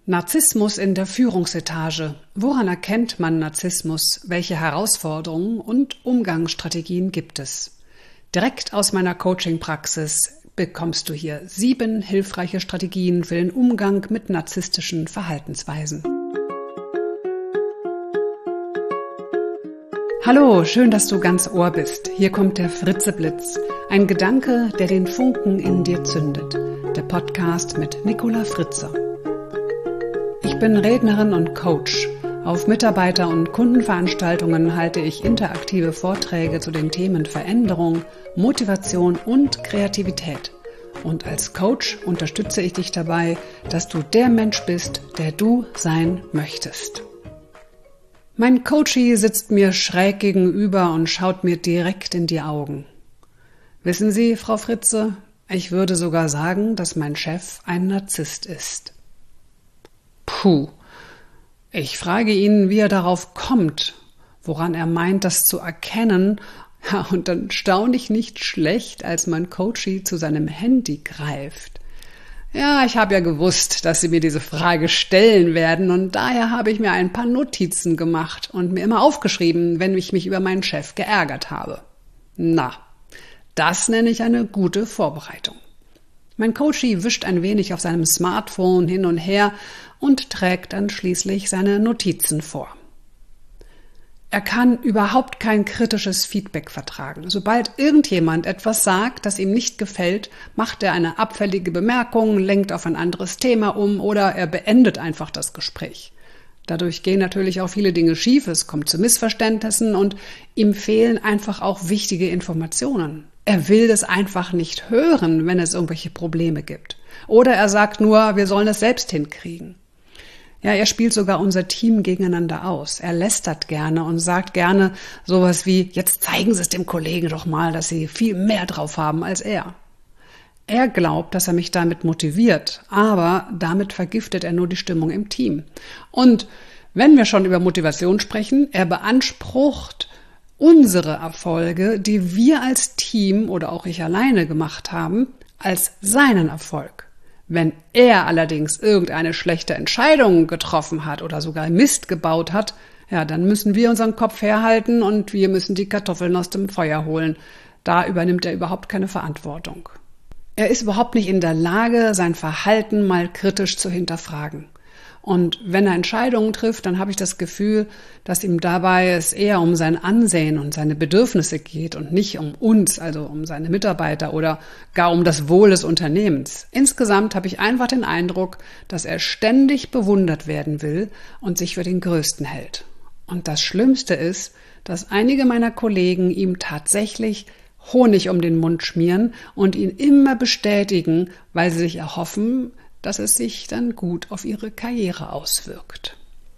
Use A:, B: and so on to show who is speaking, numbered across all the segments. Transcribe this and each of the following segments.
A: Narzissmus in der Führungsetage. Woran erkennt man Narzissmus? Welche Herausforderungen und Umgangsstrategien gibt es? Direkt aus meiner Coaching-Praxis bekommst du hier 7 hilfreiche Strategien für den Umgang mit narzisstischen Verhaltensweisen. Hallo, schön, dass du ganz Ohr bist. Hier kommt der Fritzeblitz. Ein Gedanke, der den Funken in dir zündet. Der Podcast mit Nicola Fritze. Ich bin Rednerin und Coach. Auf Mitarbeiter- und Kundenveranstaltungen halte ich interaktive Vorträge zu den Themen Veränderung, Motivation und Kreativität. Und als Coach unterstütze ich dich dabei, dass du der Mensch bist, der du sein möchtest. Mein Coachie sitzt mir schräg gegenüber und schaut mir direkt in die Augen. Wissen Sie, Frau Fritze, ich würde sogar sagen, dass mein Chef ein Narzisst ist. Puh, ich frage ihn, wie er darauf kommt, woran er meint, das zu erkennen. Ja, und dann staune ich nicht schlecht, als mein Coachie zu seinem Handy greift. Ja, ich habe ja gewusst, dass Sie mir diese Frage stellen werden und daher habe ich mir ein paar Notizen gemacht und mir immer aufgeschrieben, wenn ich mich über meinen Chef geärgert habe. Na, das nenne ich eine gute Vorbereitung. Mein Coachie wischt ein wenig auf seinem Smartphone hin und her und trägt dann schließlich seine Notizen vor. Er kann überhaupt kein kritisches Feedback vertragen. Sobald irgendjemand etwas sagt, das ihm nicht gefällt, macht er eine abfällige Bemerkung, lenkt auf ein anderes Thema um oder er beendet einfach das Gespräch. Dadurch gehen natürlich auch viele Dinge schief, es kommt zu Missverständnissen und ihm fehlen einfach auch wichtige Informationen. Er will das einfach nicht hören, wenn es irgendwelche Probleme gibt. Oder er sagt nur, wir sollen es selbst hinkriegen. Ja, er spielt sogar unser Team gegeneinander aus. Er lästert gerne und sagt gerne sowas wie, jetzt zeigen Sie es dem Kollegen doch mal, dass Sie viel mehr drauf haben als er. Er glaubt, dass er mich damit motiviert, aber damit vergiftet er nur die Stimmung im Team. Und wenn wir schon über Motivation sprechen, er beansprucht unsere Erfolge, die wir als Team oder auch ich alleine gemacht haben, als seinen Erfolg. Wenn er allerdings irgendeine schlechte Entscheidung getroffen hat oder sogar Mist gebaut hat, ja, dann müssen wir unseren Kopf herhalten und wir müssen die Kartoffeln aus dem Feuer holen. Da übernimmt er überhaupt keine Verantwortung. Er ist überhaupt nicht in der Lage, sein Verhalten mal kritisch zu hinterfragen. Und wenn er Entscheidungen trifft, dann habe ich das Gefühl, dass ihm dabei es eher um sein Ansehen und seine Bedürfnisse geht und nicht um uns, also um seine Mitarbeiter oder gar um das Wohl des Unternehmens. Insgesamt habe ich einfach den Eindruck, dass er ständig bewundert werden will und sich für den Größten hält. Und das Schlimmste ist, dass einige meiner Kollegen ihm tatsächlich Honig um den Mund schmieren und ihn immer bestätigen, weil sie sich erhoffen, dass es sich dann gut auf ihre Karriere auswirkt.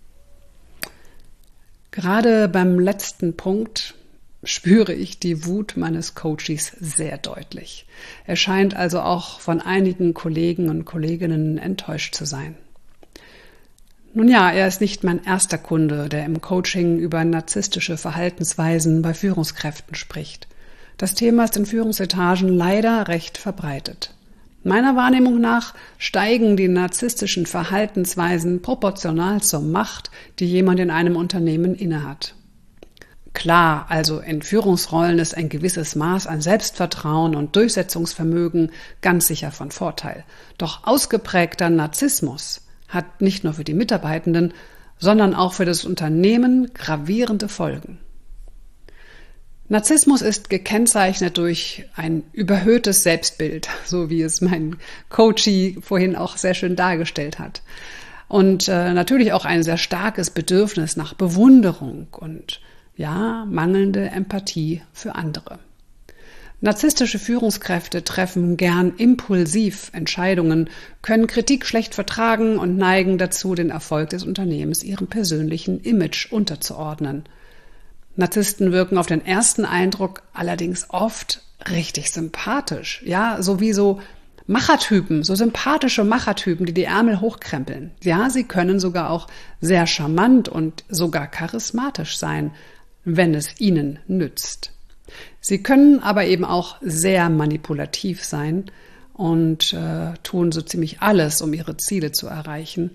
A: Gerade beim letzten Punkt spüre ich die Wut meines Coaches sehr deutlich. Er scheint also auch von einigen Kollegen und Kolleginnen enttäuscht zu sein. Nun ja, er ist nicht mein erster Kunde, der im Coaching über narzisstische Verhaltensweisen bei Führungskräften spricht. Das Thema ist in Führungsetagen leider recht verbreitet. Meiner Wahrnehmung nach steigen die narzisstischen Verhaltensweisen proportional zur Macht, die jemand in einem Unternehmen innehat. Klar, also in Führungsrollen ist ein gewisses Maß an Selbstvertrauen und Durchsetzungsvermögen ganz sicher von Vorteil. Doch ausgeprägter Narzissmus hat nicht nur für die Mitarbeitenden, sondern auch für das Unternehmen gravierende Folgen. Narzissmus ist gekennzeichnet durch ein überhöhtes Selbstbild, so wie es mein Coachie vorhin auch sehr schön dargestellt hat. Und natürlich auch ein sehr starkes Bedürfnis nach Bewunderung und ja, mangelnde Empathie für andere. Narzisstische Führungskräfte treffen gern impulsiv Entscheidungen, können Kritik schlecht vertragen und neigen dazu, den Erfolg des Unternehmens ihrem persönlichen Image unterzuordnen. Narzissten wirken auf den ersten Eindruck allerdings oft richtig sympathisch. Ja, so wie so Machertypen, so sympathische Machertypen, die Ärmel hochkrempeln. Ja, sie können sogar auch sehr charmant und sogar charismatisch sein, wenn es ihnen nützt. Sie können aber eben auch sehr manipulativ sein und tun so ziemlich alles, um ihre Ziele zu erreichen.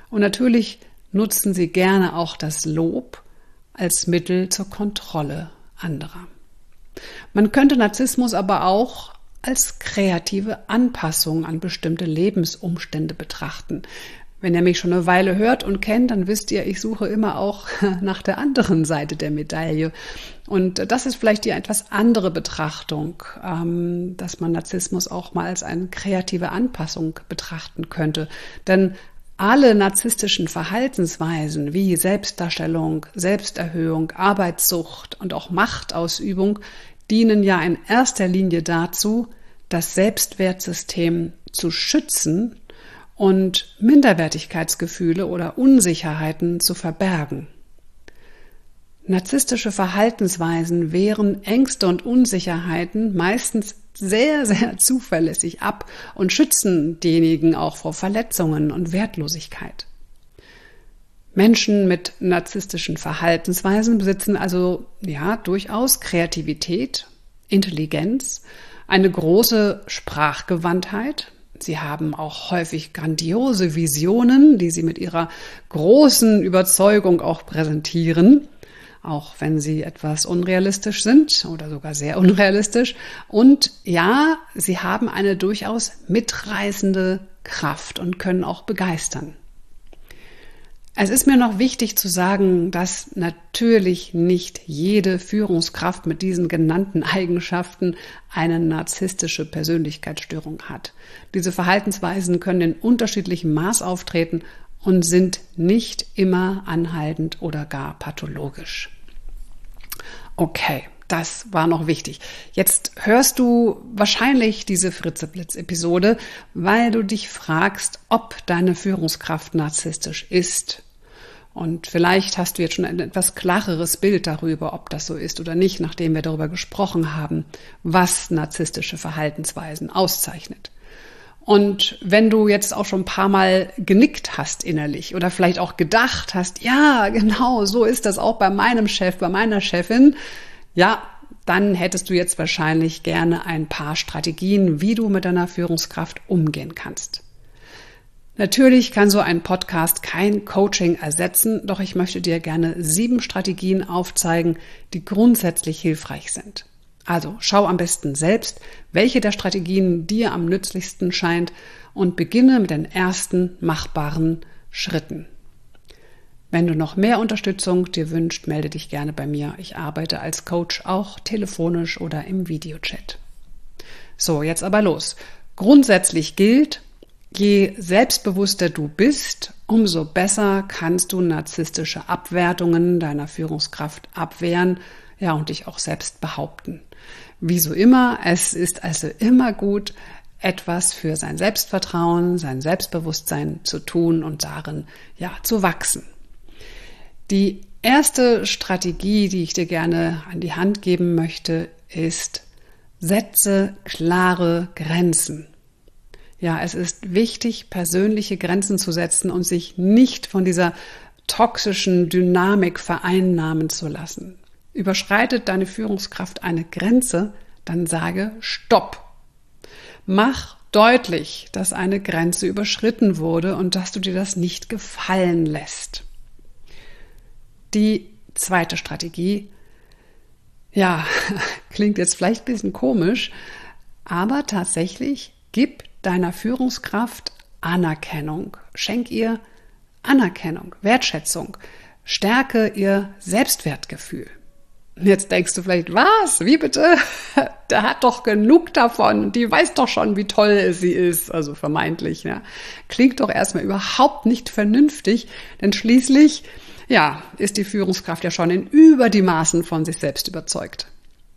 A: Und natürlich nutzen sie gerne auch das Lob als Mittel zur Kontrolle anderer. Man könnte Narzissmus aber auch als kreative Anpassung an bestimmte Lebensumstände betrachten. Wenn ihr mich schon eine Weile hört und kennt, dann wisst ihr, ich suche immer auch nach der anderen Seite der Medaille. Und das ist vielleicht die etwas andere Betrachtung, dass man Narzissmus auch mal als eine kreative Anpassung betrachten könnte. Denn alle narzisstischen Verhaltensweisen wie Selbstdarstellung, Selbsterhöhung, Arbeitssucht und auch Machtausübung dienen ja in erster Linie dazu, das Selbstwertsystem zu schützen und Minderwertigkeitsgefühle oder Unsicherheiten zu verbergen. Narzisstische Verhaltensweisen wehren Ängste und Unsicherheiten meistens sehr, sehr zuverlässig ab und schützen diejenigen auch vor Verletzungen und Wertlosigkeit. Menschen mit narzisstischen Verhaltensweisen besitzen also durchaus Kreativität, Intelligenz, eine große Sprachgewandtheit. Sie haben auch häufig grandiose Visionen, die sie mit ihrer großen Überzeugung auch präsentieren, auch wenn sie etwas unrealistisch sind oder sogar sehr unrealistisch. Und ja, sie haben eine durchaus mitreißende Kraft und können auch begeistern. Es ist mir noch wichtig zu sagen, dass natürlich nicht jede Führungskraft mit diesen genannten Eigenschaften eine narzisstische Persönlichkeitsstörung hat. Diese Verhaltensweisen können in unterschiedlichem Maß auftreten und sind nicht immer anhaltend oder gar pathologisch. Okay, das war noch wichtig. Jetzt hörst du wahrscheinlich diese Fritzeblitz-Episode, weil du dich fragst, ob deine Führungskraft narzisstisch ist. Und vielleicht hast du jetzt schon ein etwas klareres Bild darüber, ob das so ist oder nicht, nachdem wir darüber gesprochen haben, was narzisstische Verhaltensweisen auszeichnet. Und wenn du jetzt auch schon ein paar Mal genickt hast innerlich oder vielleicht auch gedacht hast, ja, genau, so ist das auch bei meinem Chef, bei meiner Chefin, ja, dann hättest du jetzt wahrscheinlich gerne ein paar Strategien, wie du mit deiner Führungskraft umgehen kannst. Natürlich kann so ein Podcast kein Coaching ersetzen, doch ich möchte dir gerne 7 Strategien aufzeigen, die grundsätzlich hilfreich sind. Also schau am besten selbst, welche der Strategien dir am nützlichsten scheint und beginne mit den ersten machbaren Schritten. Wenn du noch mehr Unterstützung dir wünschst, melde dich gerne bei mir. Ich arbeite als Coach auch telefonisch oder im Videochat. So, jetzt aber los. Grundsätzlich gilt, je selbstbewusster du bist, umso besser kannst du narzisstische Abwertungen deiner Führungskraft abwehren, ja, und dich auch selbst behaupten. Wie so immer, es ist also immer gut, etwas für sein Selbstvertrauen, sein Selbstbewusstsein zu tun und darin, ja, zu wachsen. Die erste Strategie, die ich dir gerne an die Hand geben möchte, ist, setze klare Grenzen. Ja, es ist wichtig, persönliche Grenzen zu setzen und sich nicht von dieser toxischen Dynamik vereinnahmen zu lassen. Überschreitet deine Führungskraft eine Grenze, dann sage Stopp. Mach deutlich, dass eine Grenze überschritten wurde und dass du dir das nicht gefallen lässt. Die zweite Strategie, ja, klingt jetzt vielleicht ein bisschen komisch, aber tatsächlich gib deiner Führungskraft Anerkennung. Schenk ihr Anerkennung, Wertschätzung, stärke ihr Selbstwertgefühl. Jetzt denkst du vielleicht, was? Wie bitte? Der hat doch genug davon. Die weiß doch schon, wie toll sie ist. Also vermeintlich. Ja. Klingt doch erstmal überhaupt nicht vernünftig, denn schließlich, ja, ist die Führungskraft ja schon in über die Maßen von sich selbst überzeugt.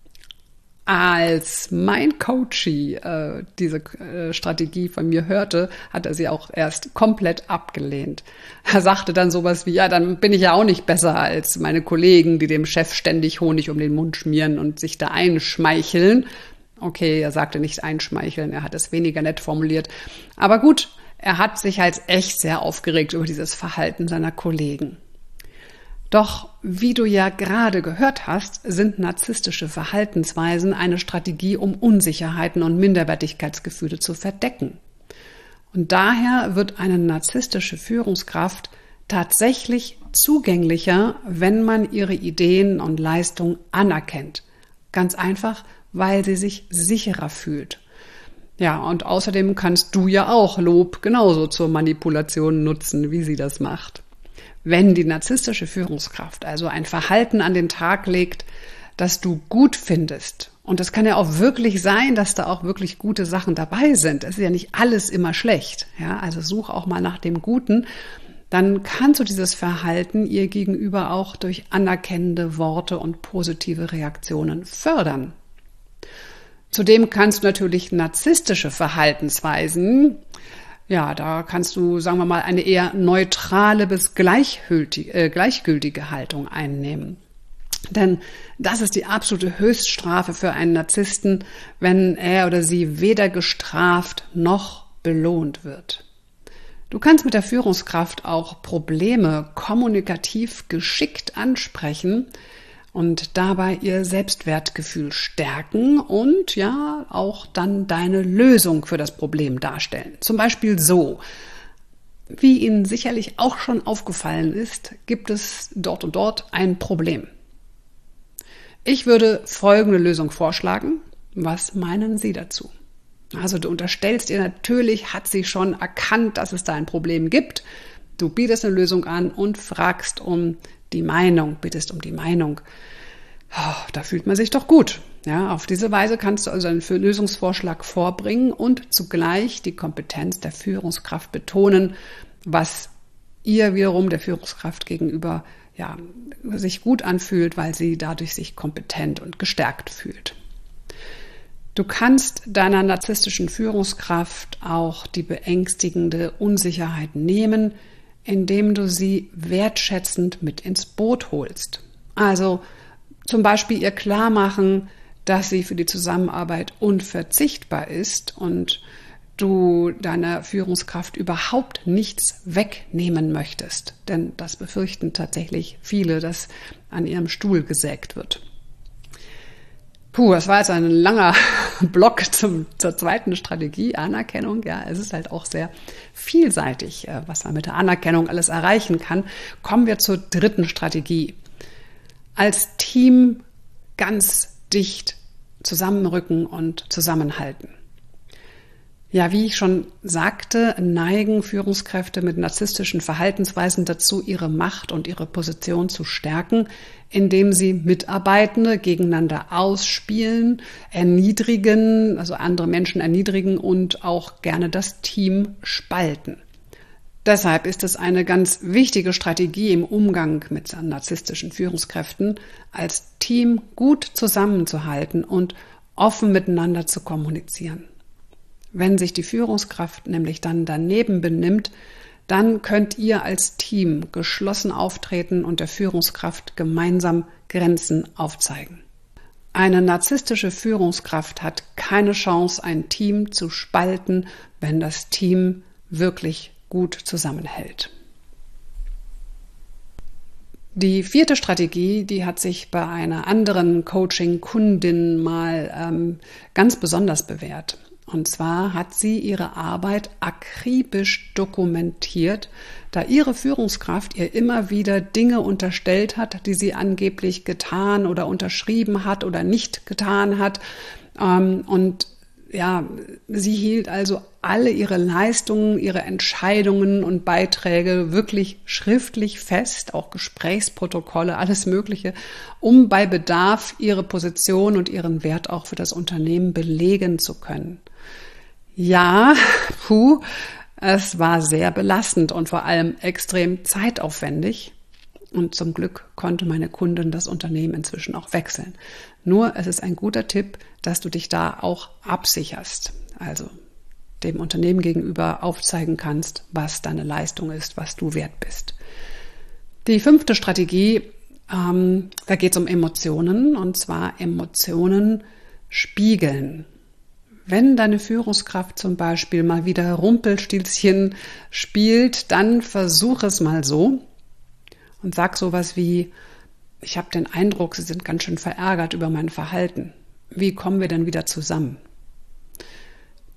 A: Als mein Coachie diese Strategie von mir hörte, hat er sie auch erst komplett abgelehnt. Er sagte dann sowas wie, ja, dann bin ich ja auch nicht besser als meine Kollegen, die dem Chef ständig Honig um den Mund schmieren und sich da einschmeicheln. Okay, er sagte nicht einschmeicheln, er hat es weniger nett formuliert. Aber gut, er hat sich halt echt sehr aufgeregt über dieses Verhalten seiner Kollegen. Doch, wie du ja gerade gehört hast, sind narzisstische Verhaltensweisen eine Strategie, um Unsicherheiten und Minderwertigkeitsgefühle zu verdecken. Und daher wird eine narzisstische Führungskraft tatsächlich zugänglicher, wenn man ihre Ideen und Leistungen anerkennt. Ganz einfach, weil sie sich sicherer fühlt. Ja, und außerdem kannst du ja auch Lob genauso zur Manipulation nutzen, wie sie das macht. Wenn die narzisstische Führungskraft also ein Verhalten an den Tag legt, das du gut findest, und es kann ja auch wirklich sein, dass da auch wirklich gute Sachen dabei sind. Es ist ja nicht alles immer schlecht. Ja, also such auch mal nach dem Guten. Dann kannst du dieses Verhalten ihr gegenüber auch durch anerkennende Worte und positive Reaktionen fördern. Zudem kannst du natürlich narzisstische Verhaltensweisen, ja, da kannst du, sagen wir mal, eine eher neutrale bis gleichgültige Haltung einnehmen. Denn das ist die absolute Höchststrafe für einen Narzissten, wenn er oder sie weder gestraft noch belohnt wird. Du kannst mit der Führungskraft auch Probleme kommunikativ geschickt ansprechen und dabei ihr Selbstwertgefühl stärken und ja auch dann deine Lösung für das Problem darstellen. Zum Beispiel so: Wie Ihnen sicherlich auch schon aufgefallen ist, gibt es dort und dort ein Problem. Ich würde folgende Lösung vorschlagen. Was meinen Sie dazu? Also du unterstellst ihr natürlich, hat sie schon erkannt, dass es da ein Problem gibt. Du bietest eine Lösung an und fragst um die Meinung, bittest um die Meinung. Oh, da fühlt man sich doch gut. Ja, auf diese Weise kannst du also einen Lösungsvorschlag vorbringen und zugleich die Kompetenz der Führungskraft betonen, was ihr wiederum der Führungskraft gegenüber sich gut anfühlt, weil sie dadurch sich kompetent und gestärkt fühlt. Du kannst deiner narzisstischen Führungskraft auch die beängstigende Unsicherheit nehmen, indem du sie wertschätzend mit ins Boot holst. Also zum Beispiel ihr klar machen, dass sie für die Zusammenarbeit unverzichtbar ist und du deiner Führungskraft überhaupt nichts wegnehmen möchtest. Denn das befürchten tatsächlich viele, dass an ihrem Stuhl gesägt wird. Das war jetzt ein langer Block zur zweiten Strategie, Anerkennung. Ja, es ist halt auch sehr vielseitig, was man mit der Anerkennung alles erreichen kann. Kommen wir zur dritten Strategie. Als Team ganz dicht zusammenrücken und zusammenhalten. Ja, wie ich schon sagte, neigen Führungskräfte mit narzisstischen Verhaltensweisen dazu, ihre Macht und ihre Position zu stärken, indem sie Mitarbeitende gegeneinander ausspielen, erniedrigen, also andere Menschen erniedrigen und auch gerne das Team spalten. Deshalb ist es eine ganz wichtige Strategie im Umgang mit narzisstischen Führungskräften, als Team gut zusammenzuhalten und offen miteinander zu kommunizieren. Wenn sich die Führungskraft nämlich dann daneben benimmt, dann könnt ihr als Team geschlossen auftreten und der Führungskraft gemeinsam Grenzen aufzeigen. Eine narzisstische Führungskraft hat keine Chance, ein Team zu spalten, wenn das Team wirklich gut zusammenhält. Die vierte Strategie, die hat sich bei einer anderen Coaching-Kundin mal ganz besonders bewährt. Und zwar hat sie ihre Arbeit akribisch dokumentiert, da ihre Führungskraft ihr immer wieder Dinge unterstellt hat, die sie angeblich getan oder unterschrieben hat oder nicht getan hat. Und ja, sie hielt also alle ihre Leistungen, ihre Entscheidungen und Beiträge wirklich schriftlich fest, auch Gesprächsprotokolle, alles Mögliche, um bei Bedarf ihre Position und ihren Wert auch für das Unternehmen belegen zu können. Ja, es war sehr belastend und vor allem extrem zeitaufwendig. Und zum Glück konnte meine Kundin das Unternehmen inzwischen auch wechseln. Nur es ist ein guter Tipp, dass du dich da auch absicherst. Also dem Unternehmen gegenüber aufzeigen kannst, was deine Leistung ist, was du wert bist. Die fünfte Strategie, da geht es um Emotionen, und zwar Emotionen spiegeln. Wenn deine Führungskraft zum Beispiel mal wieder Rumpelstilzchen spielt, dann versuch es mal so und sag sowas wie: Ich habe den Eindruck, Sie sind ganz schön verärgert über mein Verhalten. Wie kommen wir denn wieder zusammen?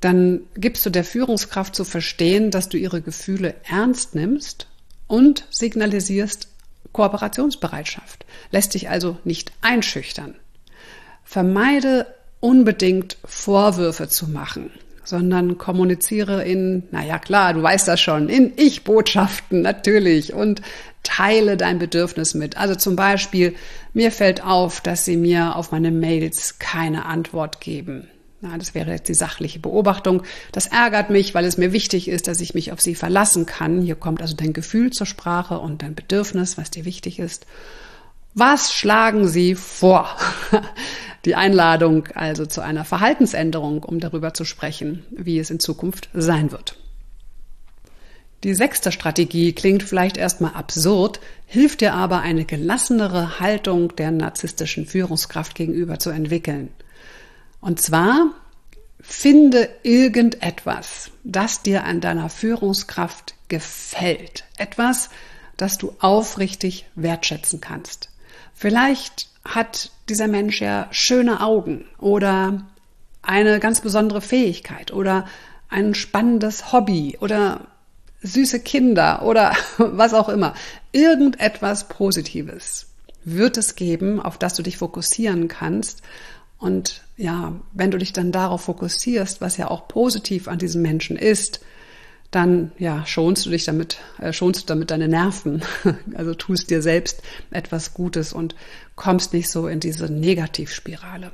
A: dann gibst du der Führungskraft zu verstehen, dass du ihre Gefühle ernst nimmst und signalisierst Kooperationsbereitschaft. Lässt dich also nicht einschüchtern. Vermeide unbedingt Vorwürfe zu machen, sondern kommuniziere in, naja klar, du weißt das schon, in Ich-Botschaften natürlich und teile dein Bedürfnis mit. Also zum Beispiel, mir fällt auf, dass sie mir auf meine Mails keine Antwort geben. Na, das wäre jetzt die sachliche Beobachtung. Das ärgert mich, weil es mir wichtig ist, dass ich mich auf sie verlassen kann. Hier kommt also dein Gefühl zur Sprache und dein Bedürfnis, was dir wichtig ist. Was schlagen Sie vor? Die Einladung also zu einer Verhaltensänderung, um darüber zu sprechen, wie es in Zukunft sein wird. Die 6. Strategie klingt vielleicht erstmal absurd, hilft dir aber, eine gelassenere Haltung der narzisstischen Führungskraft gegenüber zu entwickeln. Und zwar, finde irgendetwas, das dir an deiner Führungskraft gefällt. Etwas, das du aufrichtig wertschätzen kannst. Vielleicht hat dieser Mensch ja schöne Augen oder eine ganz besondere Fähigkeit oder ein spannendes Hobby oder süße Kinder oder was auch immer. Irgendetwas Positives wird es geben, auf das du dich fokussieren kannst. Und ja, wenn du dich dann darauf fokussierst, was ja auch positiv an diesem Menschen ist, dann ja, schonst du damit deine Nerven. Also tust dir selbst etwas Gutes und kommst nicht so in diese Negativspirale.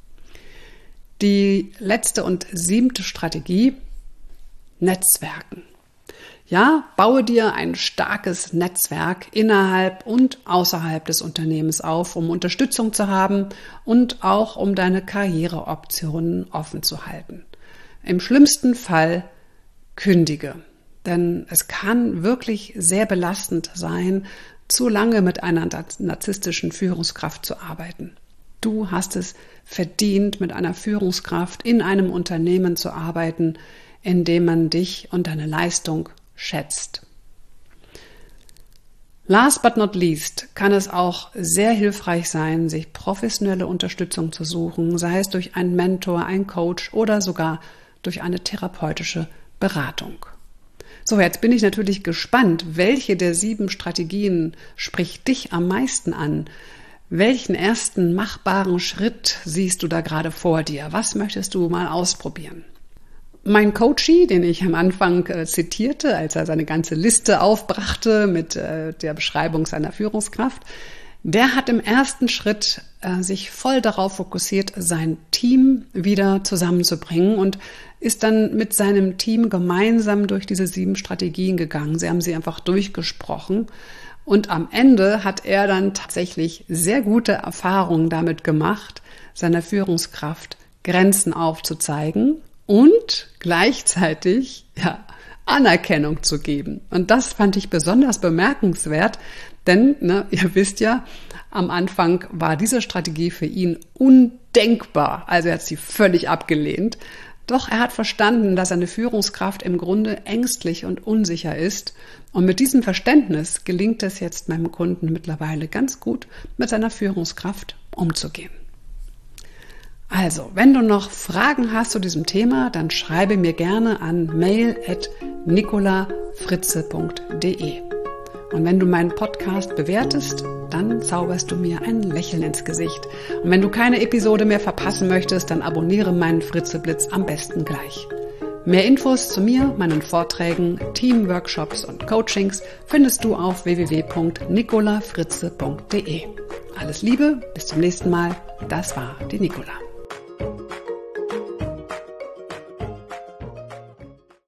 A: Die letzte und 7. Strategie, Netzwerken. Ja, baue dir ein starkes Netzwerk innerhalb und außerhalb des Unternehmens auf, um Unterstützung zu haben und auch um deine Karriereoptionen offen zu halten. Im schlimmsten Fall kündige, denn es kann wirklich sehr belastend sein, zu lange mit einer narzisstischen Führungskraft zu arbeiten. Du hast es verdient, mit einer Führungskraft in einem Unternehmen zu arbeiten, in dem man dich und deine Leistung schätzt. Last but not least kann es auch sehr hilfreich sein, sich professionelle Unterstützung zu suchen, sei es durch einen Mentor, einen Coach oder sogar durch eine therapeutische Beratung. So, jetzt bin ich natürlich gespannt, welche der 7 Strategien spricht dich am meisten an? Welchen ersten machbaren Schritt siehst du da gerade vor dir? Was möchtest du mal ausprobieren? Mein Coachie, den ich am Anfang zitierte, als er seine ganze Liste aufbrachte mit der Beschreibung seiner Führungskraft, der hat im ersten Schritt sich voll darauf fokussiert, sein Team wieder zusammenzubringen und ist dann mit seinem Team gemeinsam durch diese 7 Strategien gegangen. Sie haben sie einfach durchgesprochen und am Ende hat er dann tatsächlich sehr gute Erfahrungen damit gemacht, seiner Führungskraft Grenzen aufzuzeigen und gleichzeitig Anerkennung zu geben. Und das fand ich besonders bemerkenswert, denn ihr wisst ja, am Anfang war diese Strategie für ihn undenkbar. Also er hat sie völlig abgelehnt. Doch er hat verstanden, dass eine Führungskraft im Grunde ängstlich und unsicher ist. Und mit diesem Verständnis gelingt es jetzt meinem Kunden mittlerweile ganz gut, mit seiner Führungskraft umzugehen. Also, wenn du noch Fragen hast zu diesem Thema, dann schreibe mir gerne an mail@nicolafritze.de. Und wenn du meinen Podcast bewertest, dann zauberst du mir ein Lächeln ins Gesicht. Und wenn du keine Episode mehr verpassen möchtest, dann abonniere meinen Fritzeblitz am besten gleich. Mehr Infos zu mir, meinen Vorträgen, Teamworkshops und Coachings findest du auf www.nicolafritze.de. Alles Liebe, bis zum nächsten Mal. Das war die Nicola.